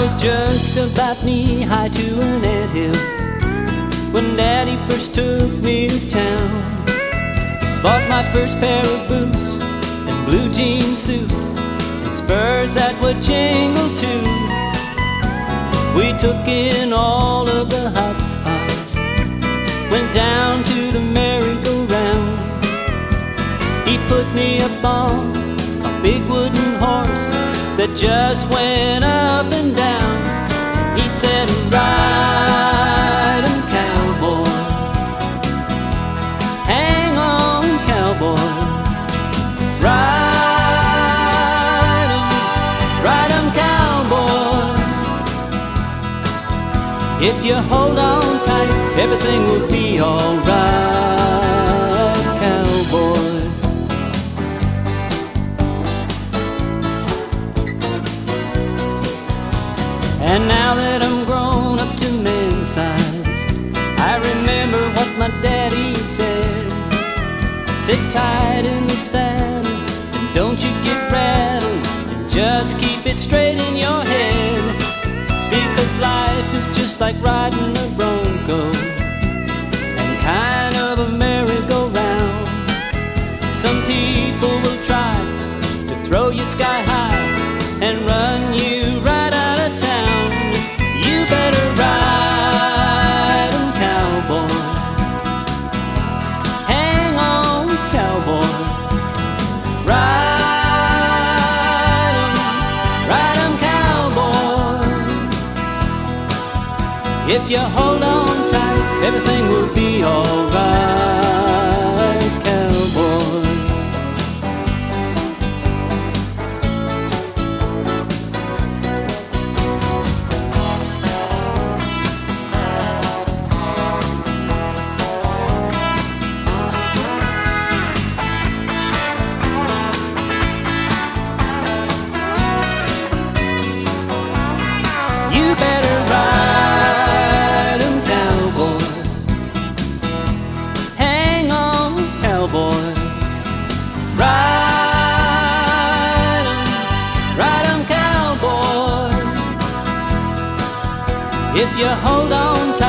was just about knee-high to an anthill when Daddy first took me to town. Bought my first pair of boots and blue jean suit and spurs that would jingle too. We took in all of the hot spots, went down to the merry-go-round. He put me up on a big wooden horse that just went up and down. He said, "Ride 'em, cowboy, hang on, cowboy, ride 'em, cowboy. If you hold on tight, everything will be alright, cowboy." And now that I'm grown up to man's size, I remember what my daddy said. Sit tight in the saddle and don't you get rattled, and just keep it straight in your head. Because life is just like riding a bronco and kind of a merry-go-round. Some people will try to throw you sky high and run you right out of town. You better ride 'em, cowboy, hang on, cowboy, ride 'em, cowboy. If you hold on tight, everything will be alright, cowboy. You better ride 'em, cowboy, hang on, cowboy, ride 'em, cowboy. If you hold on